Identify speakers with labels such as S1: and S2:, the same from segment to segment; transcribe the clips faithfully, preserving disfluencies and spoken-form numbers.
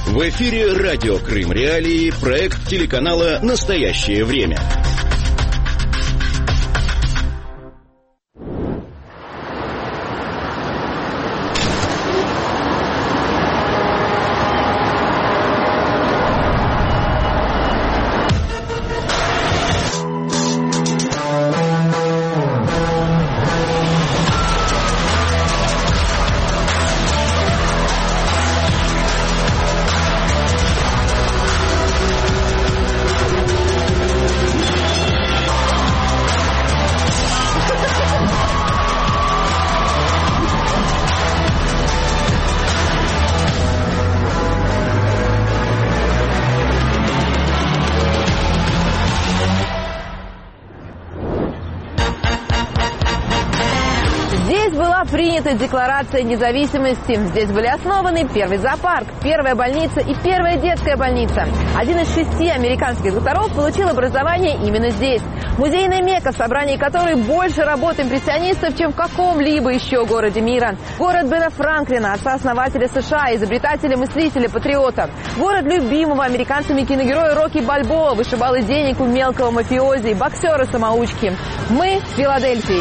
S1: В эфире радио Крым Реалии, проект телеканала «Настоящее время».
S2: Принята Декларация независимости. Здесь были основаны первый зоопарк, первая больница и первая детская больница. Один из шести американских докторов получил образование именно здесь. Музейная Мекка, в собрании которой больше работ импрессионистов, чем в каком-либо еще городе мира. Город Бена Франклина, отца-основателя США, изобретателя, мыслителя, патриота. Город любимого американцами киногероя Рокки Бальбоа, вышибалы денег у мелкого мафиози, боксера-самоучки. Мы в Филадельфии.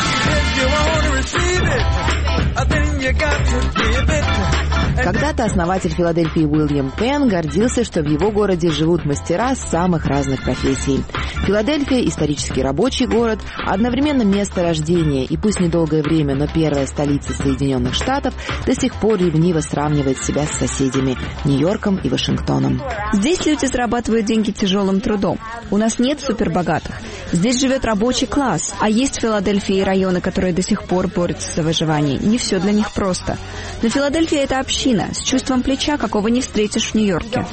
S3: Когда-то основатель Филадельфии Уильям Пенн гордился, что в его городе живут мастера самых разных профессий. Филадельфия – исторический рабочий город, одновременно место рождения и пусть недолгое время, но первая столица Соединенных Штатов, до сих пор ревниво сравнивает себя с соседями – Нью-Йорком и Вашингтоном.
S4: Здесь люди зарабатывают деньги тяжелым трудом. У нас нет супербогатых. Здесь живет рабочий класс, а есть в Филадельфии районы, которые до сих пор борются за выживание. Не все для них просто. Но Филадельфия – это община с чувством плеча, какого не встретишь в Нью-Йорке.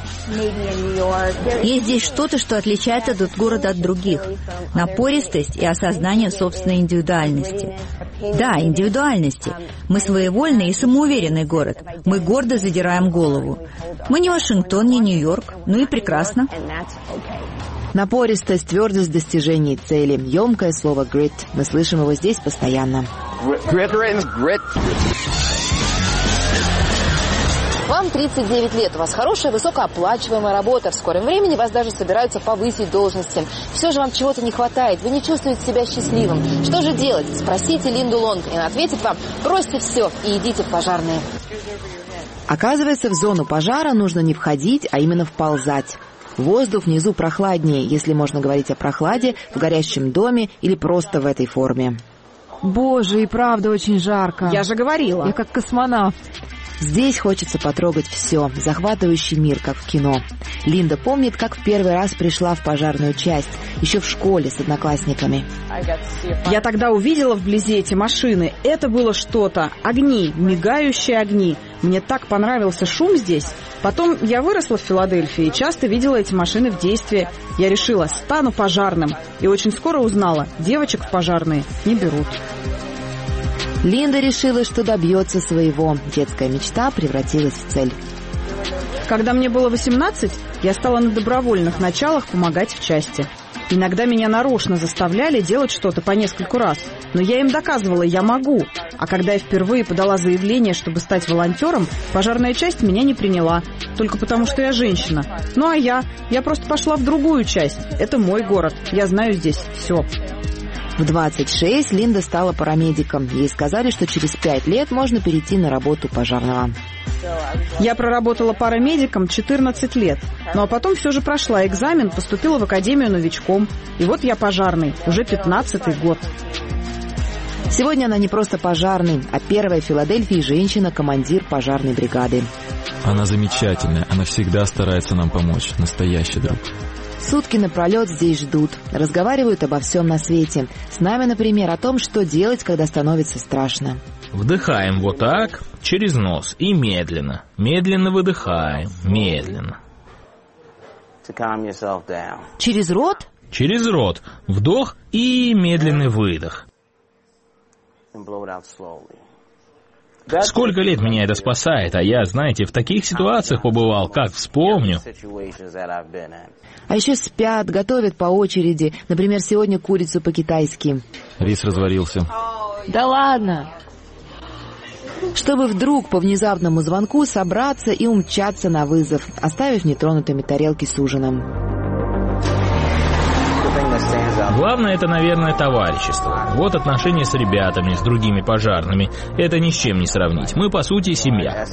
S5: Есть здесь что-то, что отличает этот город от других. Напористость и осознание собственной индивидуальности. Да, индивидуальности. Мы своевольный и самоуверенный город. Мы гордо задираем голову. Мы не Вашингтон, не Нью-Йорк. Ну и прекрасно.
S3: Напористость, твердость достижений цели. Емкое слово «grit». Мы слышим его здесь постоянно.
S2: Вам тридцать девять лет, у вас хорошая, высокооплачиваемая работа. В скором времени вас даже собираются повысить должности. Все же вам чего-то не хватает, вы не чувствуете себя счастливым. Что же делать? Спросите Линду Лонг, и она ответит вам: бросьте все и идите в пожарные.
S3: Оказывается, в зону пожара нужно не входить, а именно вползать. Воздух внизу прохладнее, если можно говорить о прохладе, в горящем доме или просто в этой форме.
S6: Боже, и правда очень жарко.
S7: Я же говорила.
S6: Я как космонавт.
S3: Здесь хочется потрогать все, захватывающий мир, как в кино. Линда помнит, как в первый раз пришла в пожарную часть, еще в школе с одноклассниками.
S7: Я тогда увидела вблизи эти машины. Это было что-то. Огни, мигающие огни. Мне так понравился шум здесь. Потом я выросла в Филадельфии и часто видела эти машины в действии. Я решила, стану пожарным. И очень скоро узнала, девочек в пожарные не берут.
S3: Линда решила, что добьется своего. Детская мечта превратилась в цель.
S7: Когда мне было восемнадцать, я стала на добровольных началах помогать в части. Иногда меня нарочно заставляли делать что-то по нескольку раз, но я им доказывала, я могу. А когда я впервые подала заявление, чтобы стать волонтером, пожарная часть меня не приняла, только потому что я женщина. Ну а я? Я просто пошла в другую часть. Это мой город, я знаю здесь все.
S3: В двадцать шесть Линда стала парамедиком. Ей сказали, что через пять лет можно перейти на работу пожарного.
S7: Я проработала парамедиком четырнадцать лет, ну а потом все же прошла экзамен, поступила в академию новичком. И вот я пожарный, уже пятнадцатый год.
S3: Сегодня она не просто пожарный, а первая в Филадельфии женщина-командир пожарной бригады.
S8: Она замечательная, она всегда старается нам помочь, настоящий друг.
S3: Сутки напролет здесь ждут, разговаривают обо всем на свете. С нами, например, о том, что делать, когда становится страшно.
S9: Вдыхаем вот так, через нос, и медленно. Медленно выдыхаем, медленно.
S3: Через рот?
S9: Через рот. Вдох и медленный выдох. Сколько лет меня это спасает, а я, знаете, в таких ситуациях побывал, как вспомню.
S3: А еще спят, готовят по очереди. Например, сегодня курицу по-китайски.
S8: Рис разварился.
S6: Да ладно.
S3: чтобы вдруг по внезапному звонку собраться и умчаться на вызов, оставив нетронутыми тарелки с ужином.
S9: Главное, это, наверное, товарищество. Вот отношения с ребятами, с другими пожарными. Это ни с чем не сравнить. Мы, по сути, семья.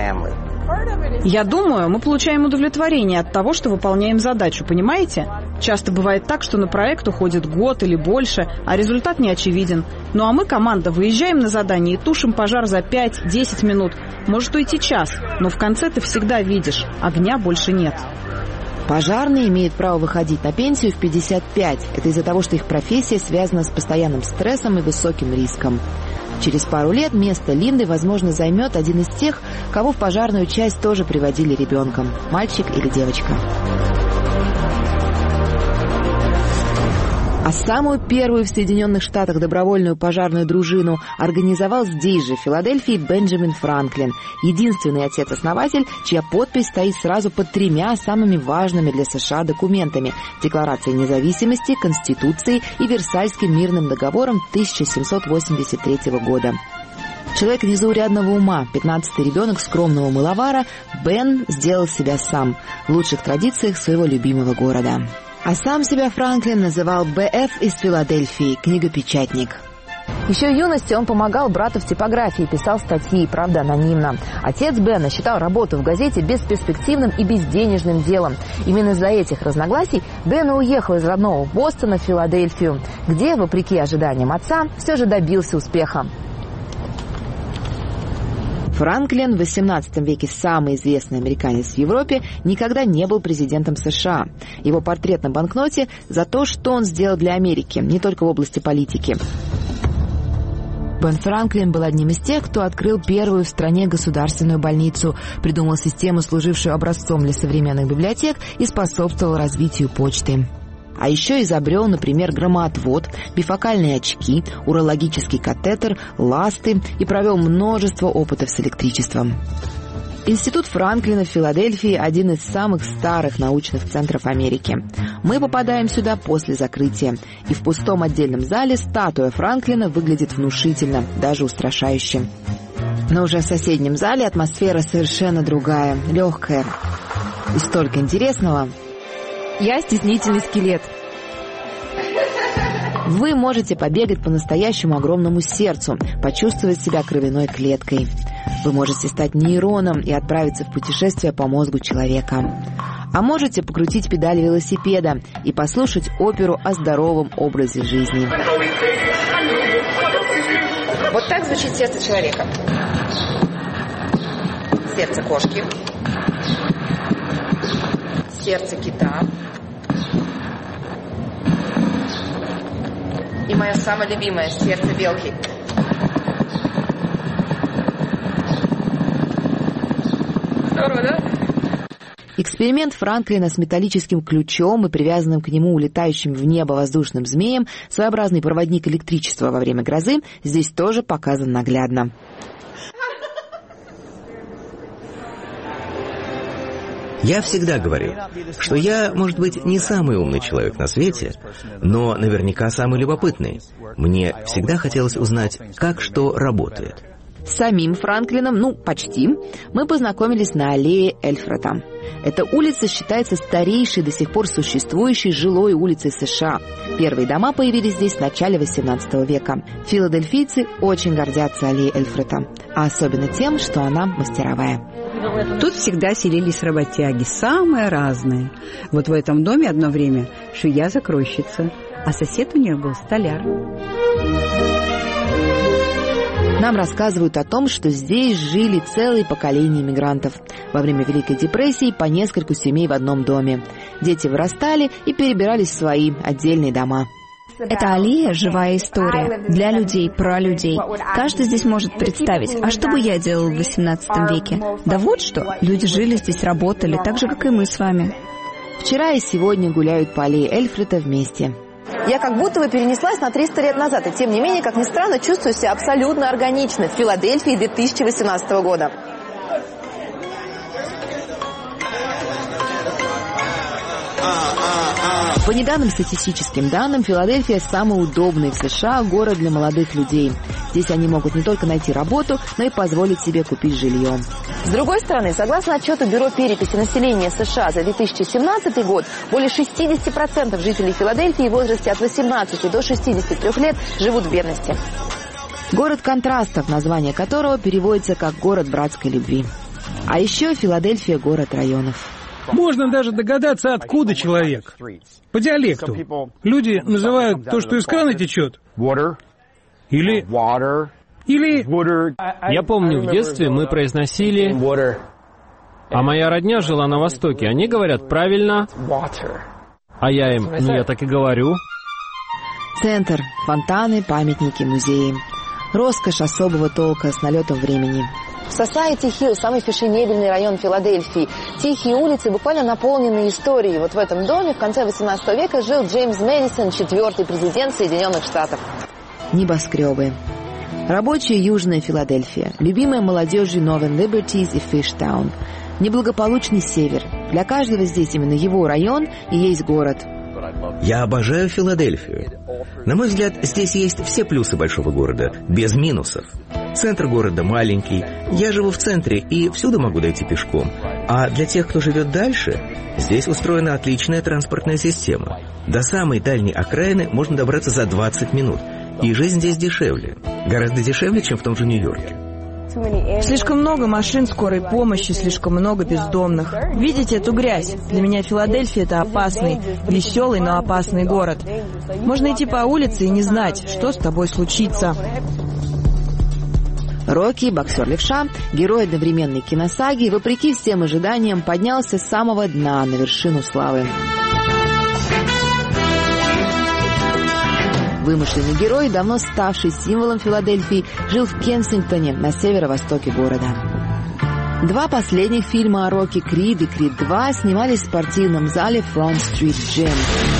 S7: Я думаю, мы получаем удовлетворение от того, что выполняем задачу, понимаете? Часто бывает так, что на проект уходит год или больше, а результат не очевиден. Ну а мы, команда, выезжаем на задание и тушим пожар за пять-десять минут. Может уйти час, но в конце ты всегда видишь, огня больше нет.
S3: Пожарные имеют право выходить на пенсию в пятьдесят пять. Это из-за того, что их профессия связана с постоянным стрессом и высоким риском. Через пару лет место Линды, возможно, займет один из тех, кого в пожарную часть тоже приводили ребенком. Мальчик или девочка. А самую первую в Соединенных Штатах добровольную пожарную дружину организовал здесь же, в Филадельфии, Бенджамин Франклин, единственный отец-основатель, чья подпись стоит сразу под тремя самыми важными для США документами – Декларацией независимости, Конституцией и Версальским мирным договором тысяча семьсот восемьдесят третьего года. Человек незаурядного ума, пятнадцатый ребенок скромного мыловара, Бен сделал себя сам в лучших традициях своего любимого города. А сам себя Франклин называл Бэ Эф из Филадельфии, книгопечатник.
S2: Еще в юности он помогал брату в типографии, писал статьи, правда, анонимно. Отец Бена считал работу в газете бесперспективным и безденежным делом. Именно из-за этих разногласий Бен уехал из родного Бостона в Филадельфию, где, вопреки ожиданиям отца, все же добился успеха.
S3: Франклин, в восемнадцатом веке самый известный американец в Европе, никогда не был президентом США. Его портрет на банкноте за то, что он сделал для Америки, не только в области политики. Бен Франклин был одним из тех, кто открыл первую в стране государственную больницу, придумал систему, служившую образцом для современных библиотек, и способствовал развитию почты. А еще изобрел, например, громоотвод, бифокальные очки, урологический катетер, ласты и провел множество опытов с электричеством. Институт Франклина в Филадельфии – один из самых старых научных центров Америки. Мы попадаем сюда после закрытия, и в пустом отдельном зале статуя Франклина выглядит внушительно, даже устрашающе. Но уже в соседнем зале атмосфера совершенно другая, легкая. И столько интересного.
S2: Я стеснительный скелет.
S3: Вы можете побегать по настоящему огромному сердцу, почувствовать себя кровяной клеткой. Вы можете стать нейроном и отправиться в путешествие по мозгу человека. А можете покрутить педаль велосипеда и послушать оперу о здоровом образе жизни.
S2: Вот так звучит сердце человека. Сердце кошки. Сердце кита. И мое самое любимое сердце белки. Здорово, да?
S3: Эксперимент Франклина с металлическим ключом и привязанным к нему улетающим в небо воздушным змеем, своеобразный проводник электричества во время грозы, здесь тоже показан наглядно.
S10: Я всегда говорю, что я, может быть, не самый умный человек на свете, но наверняка самый любопытный. Мне всегда хотелось узнать, как что работает.
S3: С самим Франклином, ну, почти, мы познакомились на аллее Эльфрета. Эта улица считается старейшей до сих пор существующей жилой улицей США. Первые дома появились здесь в начале восемнадцатого века. Филадельфийцы очень гордятся аллеей Эльфрета, а особенно тем, что она мастеровая.
S11: Тут всегда селились работяги, самые разные. Вот в этом доме одно время швея-закройщица, а сосед у нее был столяр.
S3: Нам рассказывают о том, что здесь жили целые поколения иммигрантов. Во время Великой депрессии по нескольку семей в одном доме. Дети вырастали и перебирались в свои отдельные дома.
S4: Эта аллея – живая история. Для людей, про людей. Каждый здесь может представить, а что бы я делал в восемнадцатом веке? Да вот что, люди жили здесь, работали, так же, как и мы с вами.
S3: Вчера и сегодня гуляют по аллее Эльфрета вместе.
S2: Я как будто бы перенеслась на триста лет назад, и тем не менее, как ни странно, чувствую себя абсолютно органично в Филадельфии две тысячи восемнадцатого года.
S3: По недавним статистическим данным, Филадельфия – самый удобный в США город для молодых людей. Здесь они могут не только найти работу, но и позволить себе купить жилье.
S2: С другой стороны, согласно отчету Бюро переписи населения США за две тысячи семнадцатый год, более шестьдесят процентов жителей Филадельфии в возрасте от восемнадцати до шестидесяти трёх лет живут в бедности.
S3: Город контрастов, название которого переводится как «город братской любви». А еще Филадельфия – город районов.
S12: Можно даже догадаться, откуда человек. По диалекту. Люди называют то, что из крана течет. Или... Или...
S13: Я помню, в детстве мы произносили... А моя родня жила на Востоке. Они говорят правильно. А я им... Ну, я так и говорю.
S3: Центр. Фонтаны, памятники, музеи. Роскошь особого толка с налетом времени.
S2: Society Hill, самый фешенебельный район Филадельфии. Тихие улицы, буквально наполненные историей. Вот в этом доме в конце восемнадцатого века жил Джеймс Мэдисон, четвертый президент Соединенных Штатов.
S3: Небоскребы. Рабочая Южная Филадельфия. Любимая молодежью Northern Liberties и Фиштаун. Неблагополучный север. Для каждого здесь именно его район и есть город.
S10: Я обожаю Филадельфию. На мой взгляд, здесь есть все плюсы большого города, без минусов. Центр города маленький, я живу в центре и всюду могу дойти пешком. А для тех, кто живет дальше, здесь устроена отличная транспортная система. До самой дальней окраины можно добраться за двадцать минут. И жизнь здесь дешевле. Гораздо дешевле, чем в том же Нью-Йорке.
S7: Слишком много машин скорой помощи, слишком много бездомных. Видите эту грязь? Для меня Филадельфия — это опасный, веселый, но опасный город. Можно идти по улице и не знать, что с тобой случится.
S3: Рокки, боксер-левша, герой одновременной киносаги, вопреки всем ожиданиям, поднялся с самого дна на вершину славы. Вымышленный герой, давно ставший символом Филадельфии, жил в Кенсингтоне, на северо-востоке города. Два последних фильма о Рокки, «Крид» и «Крид два», снимались в спортивном зале Front Street Gym.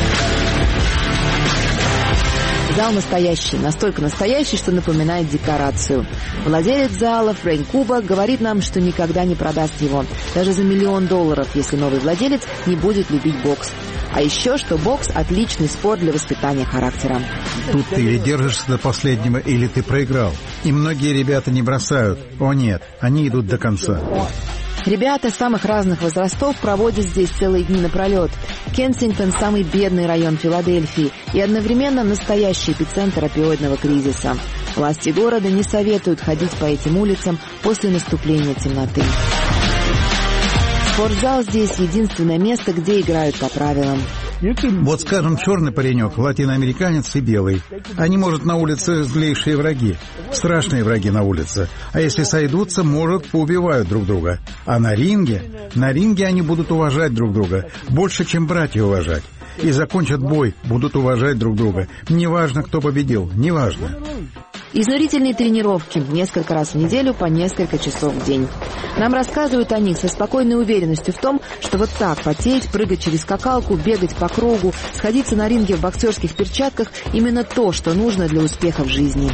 S3: Зал настоящий, настолько настоящий, что напоминает декорацию. Владелец зала Фрэнк Куба говорит нам, что никогда не продаст его, даже за миллион долларов, если новый владелец не будет любить бокс. А еще, что бокс – отличный спорт для воспитания характера.
S14: Тут ты или держишься до последнего, или ты проиграл. И многие ребята не бросают. О нет, они идут до конца.
S3: Ребята самых разных возрастов проводят здесь целые дни напролет. Кенсингтон – самый бедный район Филадельфии и одновременно настоящий эпицентр опиоидного кризиса. Власти города не советуют ходить по этим улицам после наступления темноты. Спортзал здесь единственное место, где играют по правилам.
S14: Вот, скажем, черный паренек, латиноамериканец и белый. Они, может, на улице злейшие враги. Страшные враги на улице. А если сойдутся, может, поубивают друг друга. А на ринге? На ринге они будут уважать друг друга. Больше, чем братья уважать. И закончат бой, будут уважать друг друга. Неважно, кто победил, неважно.
S3: Изнурительные тренировки несколько раз в неделю по несколько часов в день. Нам рассказывают о них со спокойной уверенностью в том, что вот так потеть, прыгать через скакалку, бегать по кругу, сходиться на ринге в боксерских перчатках – именно то, что нужно для успеха в жизни.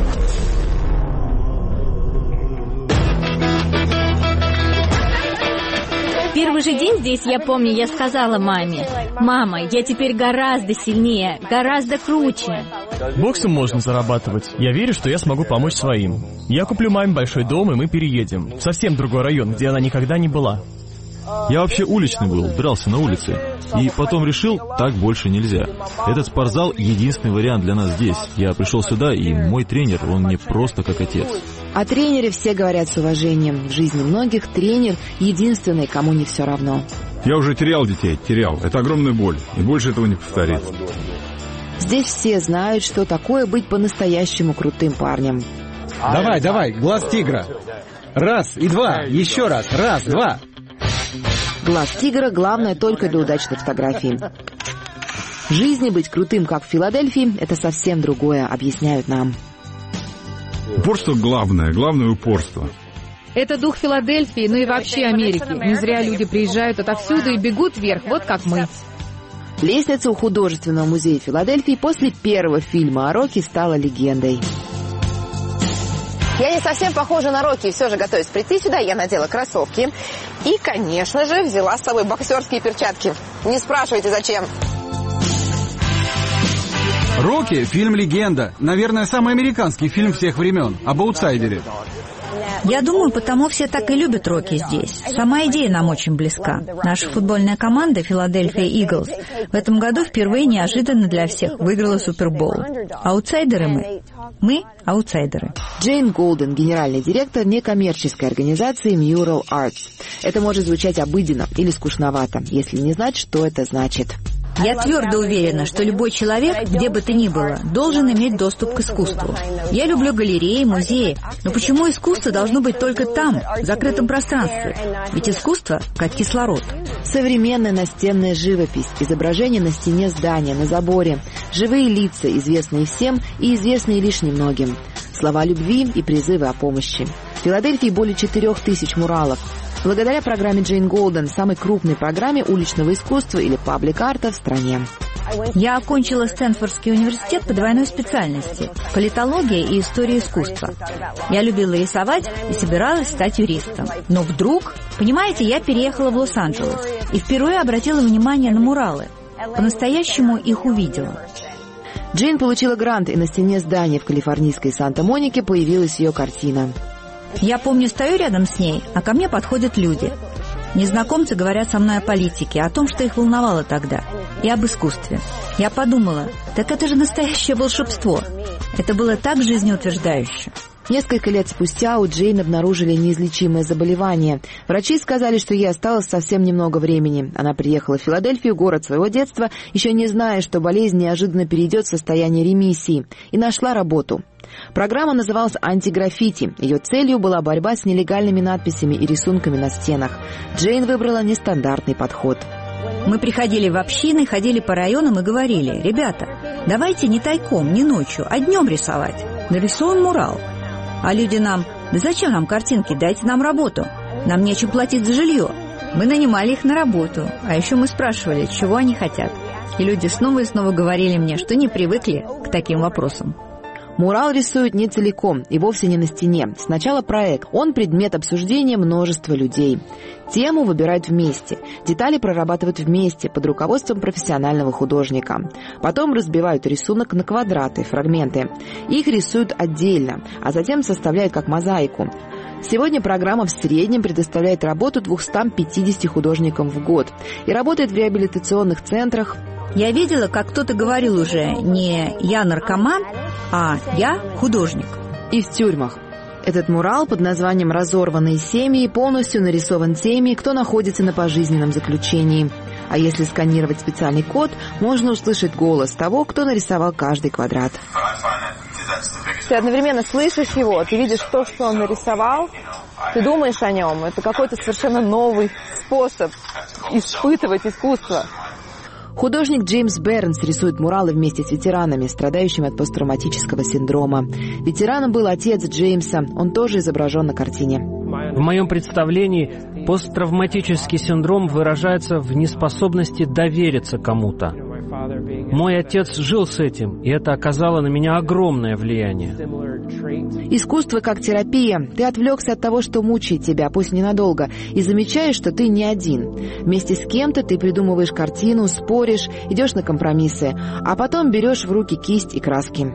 S15: Первый же день здесь, я помню, я сказала маме: «Мама, я теперь гораздо сильнее, гораздо круче».
S16: Боксом можно зарабатывать. Я верю, что я смогу помочь своим. Я куплю маме большой дом, и мы переедем в совсем другой район, где она никогда не была.
S8: Я вообще уличный был, дрался на улице. И потом решил, так больше нельзя. Этот спортзал — единственный вариант для нас здесь. Я пришел сюда, и мой тренер, он мне просто как отец.
S3: О тренере все говорят с уважением. В жизни многих тренер — единственный, кому не все равно.
S17: Я уже терял детей, терял. Это огромная боль, и больше этого не повторится.
S3: Здесь все знают, что такое быть по-настоящему крутым парнем.
S12: Давай, давай, глаз тигра. Раз и два, еще раз, раз, два.
S3: Глаз тигра – главное только для удачной фотографии. В жизни быть крутым, как в Филадельфии, это совсем другое, объясняют нам.
S17: Упорство главное, главное упорство.
S6: Это дух Филадельфии, ну и вообще Америки. Не зря люди приезжают отовсюду и бегут вверх, вот как мы.
S3: Лестница у художественного музея Филадельфии после первого фильма о Рокки стала легендой.
S2: Я не совсем похожа на Рокки, и все же, готовясь прийти сюда, я надела кроссовки. И, конечно же, взяла с собой боксерские перчатки. Не спрашивайте, зачем.
S18: «Рокки» — фильм «Легенда». Наверное, самый американский фильм всех времен. Об аутсайдере.
S5: Я думаю, потому все так и любят «Рокки» здесь. Сама идея нам очень близка. Наша футбольная команда «Филадельфия Иглс» в этом году впервые неожиданно для всех выиграла Супербоул. Аутсайдеры мы. Мы – аутсайдеры.
S3: Джейн Голден, генеральный директор некоммерческой организации Mural Arts. Это может звучать обыденно или скучновато, если не знать, что это значит.
S5: Я твердо уверена, что любой человек, где бы то ни было, должен иметь доступ к искусству. Я люблю галереи, музеи, но почему искусство должно быть только там, в закрытом пространстве? Ведь искусство как кислород.
S3: Современная настенная живопись, изображения на стене здания, на заборе, живые лица, известные всем и известные лишь немногим, слова любви и призывы о помощи. В Филадельфии более четырех тысяч муралов. Благодаря программе Джейн Голден, самой крупной программе уличного искусства или паблик-арта в стране.
S5: Я окончила Стэнфордский университет по двойной специальности – политология и история искусства. Я любила рисовать и собиралась стать юристом. Но вдруг, понимаете, я переехала в Лос-Анджелес и впервые обратила внимание на муралы. По-настоящему их увидела.
S3: Джейн получила грант, и на стене здания в калифорнийской Санта-Монике появилась ее картина.
S5: Я помню, стою рядом с ней, а ко мне подходят люди. Незнакомцы говорят со мной о политике, о том, что их волновало тогда, и об искусстве. Я подумала, так это же настоящее волшебство. Это было так жизнеутверждающе.
S3: Несколько лет спустя у Джейн обнаружили неизлечимое заболевание. Врачи сказали, что ей осталось совсем немного времени. Она приехала в Филадельфию, город своего детства, еще не зная, что болезнь неожиданно перейдет в состояние ремиссии, и нашла работу. Программа называлась «Антиграффити». Ее целью была борьба с нелегальными надписями и рисунками на стенах. Джейн выбрала нестандартный подход.
S5: Мы приходили в общины, ходили по районам и говорили: «Ребята, давайте не тайком, не ночью, а днем рисовать. Нарисуем мурал». А люди нам: «Да зачем нам картинки? Дайте нам работу. Нам нечем платить за жилье». Мы нанимали их на работу, а еще мы спрашивали, чего они хотят. И люди снова и снова говорили мне, что не привыкли к таким вопросам.
S3: Мурал рисуют не целиком и вовсе не на стене. Сначала проект. Он предмет обсуждения множества людей. Тему выбирают вместе. Детали прорабатывают вместе под руководством профессионального художника. Потом разбивают рисунок на квадраты, фрагменты. Их рисуют отдельно, а затем составляют как мозаику. Сегодня программа в среднем предоставляет работу двухстам пятидесяти художникам в год и работает в реабилитационных центрах.
S5: Я видела, как кто-то говорил уже не «я наркоман», а «я художник».
S3: И в тюрьмах. Этот мурал под названием «Разорванные семьи» полностью нарисован теми, кто находится на пожизненном заключении. А если сканировать специальный код, можно услышать голос того, кто нарисовал каждый квадрат.
S2: Ты одновременно слышишь его, ты видишь то, что он нарисовал, ты думаешь о нем. Это какой-то совершенно новый способ испытывать искусство.
S3: Художник Джеймс Бернс рисует муралы вместе с ветеранами, страдающими от посттравматического синдрома. Ветераном был отец Джеймса, он тоже изображен на картине.
S13: В моем представлении посттравматический синдром выражается в неспособности довериться кому-то. Мой отец жил с этим, и это оказало на меня огромное влияние.
S3: Искусство как терапия. Ты отвлекся от того, что мучает тебя, пусть ненадолго, и замечаешь, что ты не один. Вместе с кем-то ты придумываешь картину, споришь, идешь на компромиссы, а потом берешь в руки кисть и краски.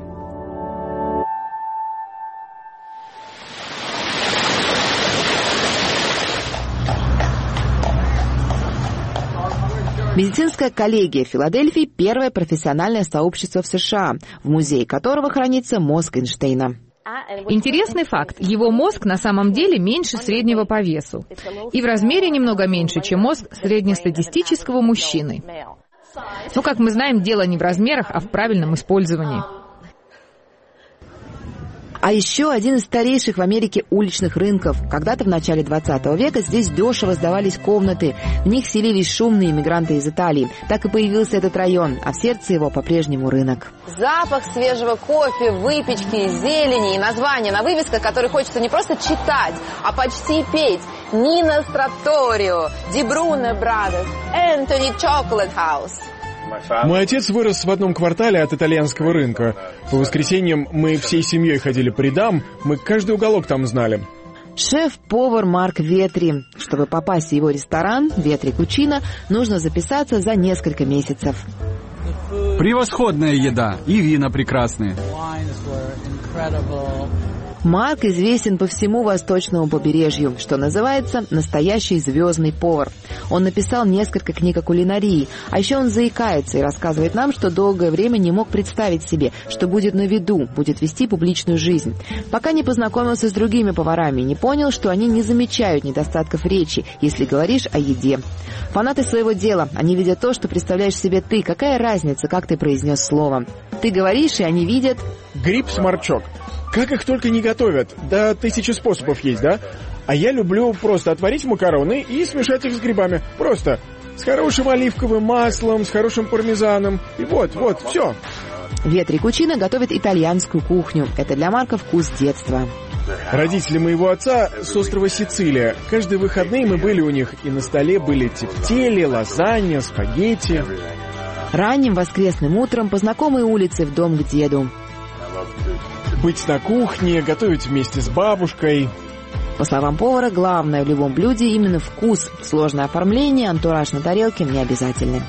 S3: Медицинская коллегия Филадельфии – первое профессиональное сообщество в США, в музее которого хранится мозг Эйнштейна.
S6: Интересный факт. Его мозг на самом деле меньше среднего по весу. И в размере немного меньше, чем мозг среднестатистического мужчины. Но, как мы знаем, дело не в размерах, а в правильном использовании.
S3: А еще один из старейших в Америке уличных рынков. Когда-то в начале двадцатого века здесь дешево сдавались комнаты. В них селились шумные иммигранты из Италии. Так и появился этот район, а в сердце его по-прежнему рынок.
S2: Запах свежего кофе, выпечки, зелени и названия на вывесках, которые хочется не просто читать, а почти петь. Нина Тратторио, Ди Бруно Брадерс, Энтони Чоколад Хаус.
S19: Мой отец вырос в одном квартале от итальянского рынка. По воскресеньям мы всей семьей ходили по рядам, мы каждый уголок там знали.
S3: Шеф-повар Марк Ветри. Чтобы попасть в его ресторан «Ветри Кучино», нужно записаться за несколько месяцев.
S18: Превосходная еда и вина прекрасные.
S3: Марк известен по всему восточному побережью, что называется настоящий звездный повар. Он написал несколько книг о кулинарии, а еще он заикается и рассказывает нам, что долгое время не мог представить себе, что будет на виду, будет вести публичную жизнь. Пока не познакомился с другими поварами, не понял, что они не замечают недостатков речи, если говоришь о еде. Фанаты своего дела, они видят то, что представляешь себе ты. Какая разница, как ты произнес слово? Ты говоришь, и они видят...
S19: Гриб-сморчок. Как их только не готовят. Да тысячи способов есть, да? А я люблю просто отварить макароны и смешать их с грибами. Просто. С хорошим оливковым маслом, с хорошим пармезаном. И вот, вот, все.
S3: Ветри Кучина готовит итальянскую кухню. Это для Марка вкус детства.
S19: Родители моего отца с острова Сицилия. Каждые выходные мы были у них. И на столе были тефтели, лазанья, спагетти.
S3: Ранним воскресным утром по знакомой улице в дом к деду.
S19: Быть на кухне, готовить вместе с бабушкой.
S3: По словам повара, главное в любом блюде именно вкус. Сложное оформление, антураж на тарелке не обязательны.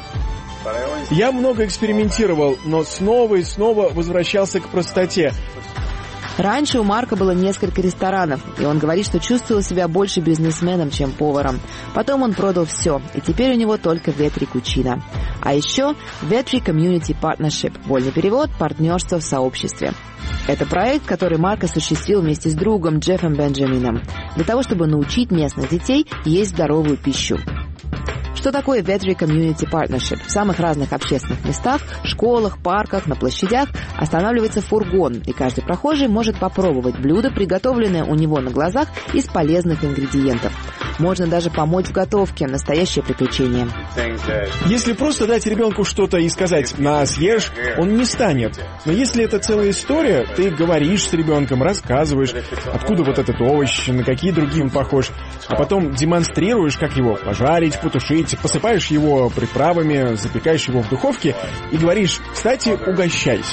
S19: Я много экспериментировал, но снова и снова возвращался к простоте.
S3: Раньше у Марка было несколько ресторанов, и он говорит, что чувствовал себя больше бизнесменом, чем поваром. Потом он продал все, и теперь у него только Ветри Кучина. А еще Ветри Community Partnership, вольный перевод «партнерство в сообществе». Это проект, который Марк осуществил вместе с другом Джеффом Бенджамином, для того, чтобы научить местных детей есть здоровую пищу. Что такое Ветри Community Partnership? В самых разных общественных местах, школах, парках, на площадях останавливается фургон, и каждый прохожий может попробовать блюдо, приготовленное у него на глазах из полезных ингредиентов. Можно даже помочь в готовке. Настоящее приключение.
S19: Если просто дать ребенку что-то и сказать «на, съешь», он не станет. Но если это целая история, ты говоришь с ребенком, рассказываешь, откуда вот этот овощ, на какие другие он похож, а потом демонстрируешь, как его пожарить, потушить, посыпаешь его приправами, запекаешь его в духовке и говоришь: «Кстати, угощайся».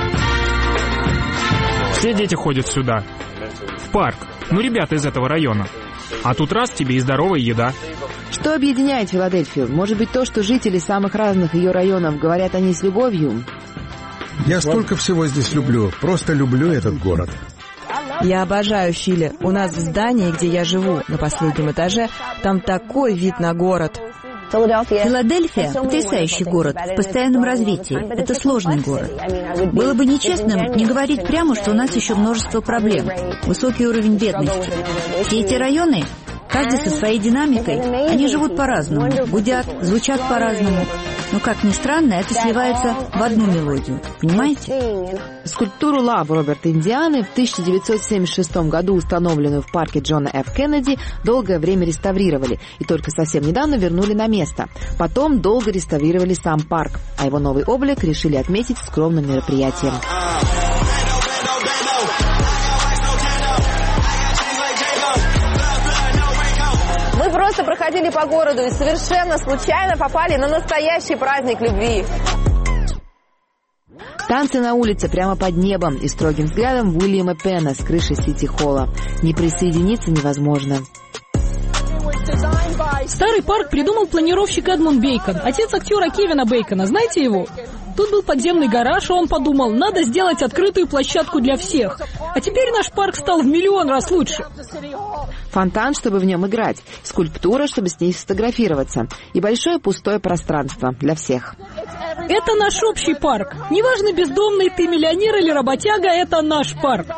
S20: Все дети ходят сюда, в парк. Ну, ребята из этого района. А тут раз тебе и здоровая еда.
S3: Что объединяет Филадельфию? Может быть, то, что жители самых разных ее районов говорят о ней с любовью?
S14: Я столько всего здесь люблю. Просто люблю этот город.
S21: Я обожаю Филе. У нас в здании, где я живу, на последнем этаже, там такой вид на город.
S5: Филадельфия – потрясающий город, в постоянном развитии. Это сложный город. Было бы нечестным не говорить прямо, что у нас еще множество проблем. Высокий уровень бедности. Все эти районы, каждый со своей динамикой, они живут по-разному, гудят, звучат по-разному. Но, как ни странно, это сливается в одну мелодию. Понимаете?
S3: Скульптуру «Лав» Роберта Индианы, в тысяча девятьсот семьдесят шестом году установленную в парке Джона Ф. Кеннеди, долгое время реставрировали и только совсем недавно вернули на место. Потом долго реставрировали сам парк, а его новый облик решили отметить скромным мероприятием.
S2: Мы просто проходили по городу и совершенно случайно попали на настоящий праздник любви.
S3: Танцы на улице прямо под небом и строгим взглядом Уильяма Пена с крыши Сити-холла. Не присоединиться невозможно.
S22: Старый парк придумал планировщик Эдмунд Бейкон, отец актера Кевина Бейкона. Знаете его? Тут был подземный гараж, и он подумал, надо сделать открытую площадку для всех. А теперь наш парк стал в миллион раз лучше.
S3: Фонтан, чтобы в нем играть, скульптура, чтобы с ней сфотографироваться, и большое пустое пространство для всех.
S22: Это наш общий парк. Неважно, бездомный ты, миллионер или работяга, это наш парк.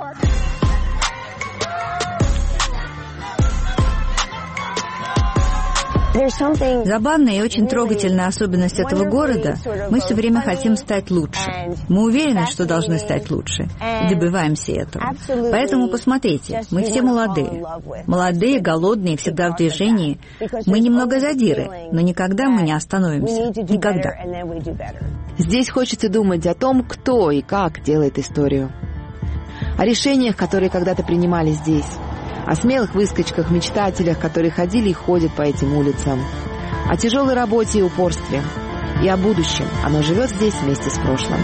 S5: Забавная и очень трогательная особенность этого города – мы все время хотим стать лучше. Мы уверены, что должны стать лучше, и добиваемся этого. Поэтому посмотрите, мы все молодые. Молодые, голодные, всегда в движении. Мы немного задиры, но никогда мы не остановимся. Никогда.
S3: Здесь хочется думать о том, кто и как делает историю. О решениях, которые когда-то принимали здесь. О смелых выскочках, мечтателях, которые ходили и ходят по этим улицам. О тяжелой работе и упорстве. И о будущем. Оно живет здесь вместе с прошлым.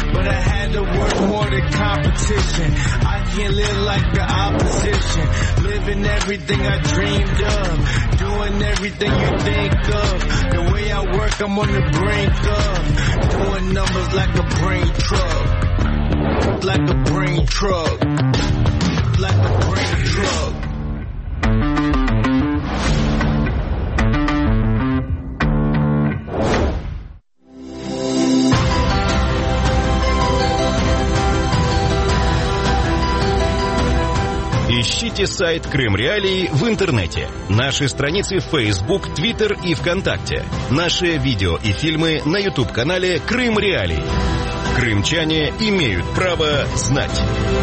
S1: but I had to work more than competition. I can't live like the opposition, living everything I dreamed of, doing everything you think of. The way I work, I'm on the brink of doing numbers like a brain truck, like a brain truck, like a brain truck.
S9: Ищите сайт Крым Реалии в интернете, наши страницы в Facebook, Twitter и ВКонтакте, наши видео и фильмы на YouTube-канале Крым Реалии. Крымчане имеют право знать.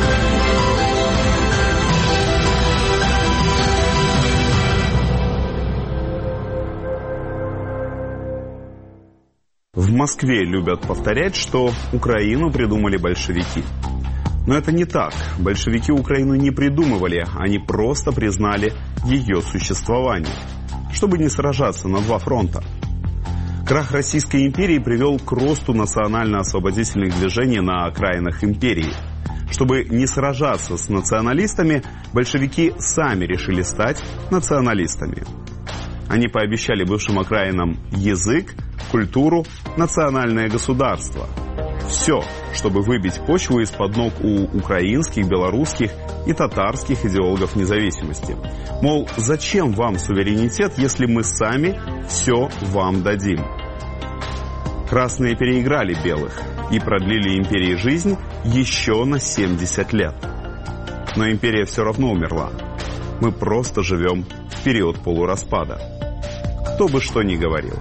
S23: В Москве любят повторять, что Украину придумали большевики. Но это не так. Большевики Украину не придумывали, они просто признали ее существование, чтобы не сражаться на два фронта. Крах Российской империи привел к росту национально-освободительных движений на окраинах империи. Чтобы не сражаться с националистами, большевики сами решили стать националистами. Они пообещали бывшим окраинам язык, культуру, национальное государство. Все, чтобы выбить почву из-под ног у украинских, белорусских и татарских идеологов независимости. Мол, зачем вам суверенитет, если мы сами все вам дадим? Красные переиграли белых и продлили империи жизнь еще на семьдесят лет. Но империя все равно умерла. Мы просто живем в период полураспада. Кто бы что ни говорил.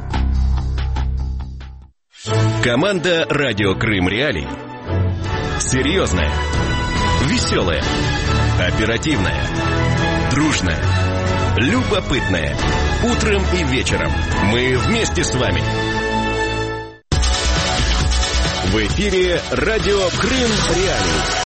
S9: Команда «Радио Крым Реалии». Серьезная, веселая, оперативная, дружная, любопытная. Утром и вечером мы вместе с вами. В эфире «Радио Крым Реалии».